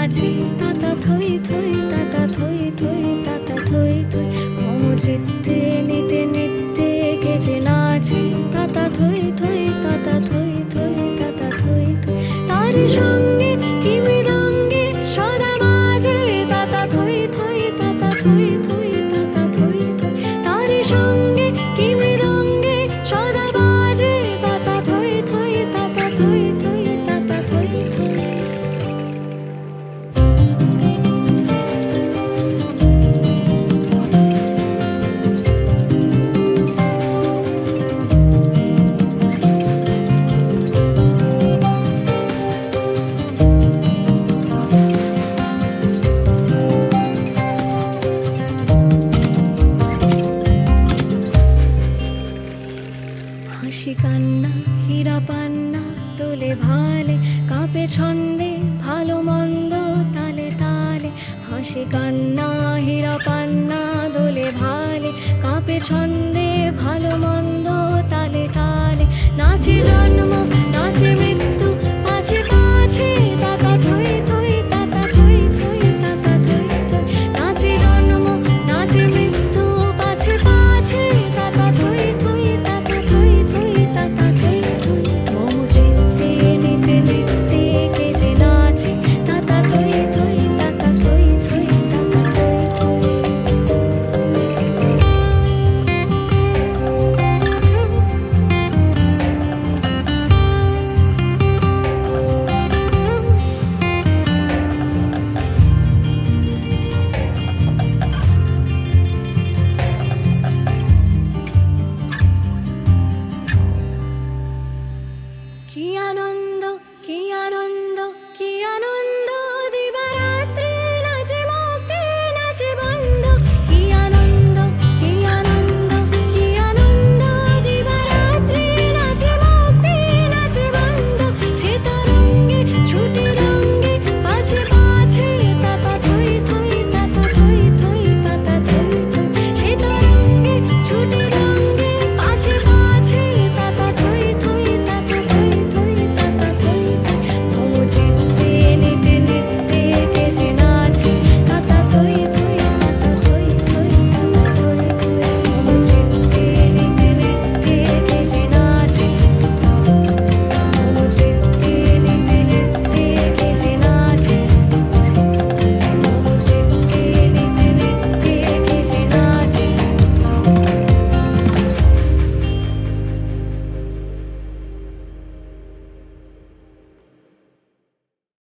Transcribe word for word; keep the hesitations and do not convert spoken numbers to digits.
নাচে তাতা থই থই তাতা থই থই তাতা থই থই মম চিত্তে নিতে নিত্যে গেজে নাচে তাতা থই থই তাতা থই থই তাতা থই থই তার সঙ্গে কি মৃদঙ্গে সদা বাজে তাতা থই থই তাতা থই থই তাতা থই থই তার সঙ্গে কি মৃদঙ্গে সদা বাজে তাতা থই থই তাতা থই থই তাতা থই থই। হাসি কান্না হীরা পান্না তোলে ভালে কাঁপে ছন্দে ভালো মন্দ তালে তালে হাসি কান্না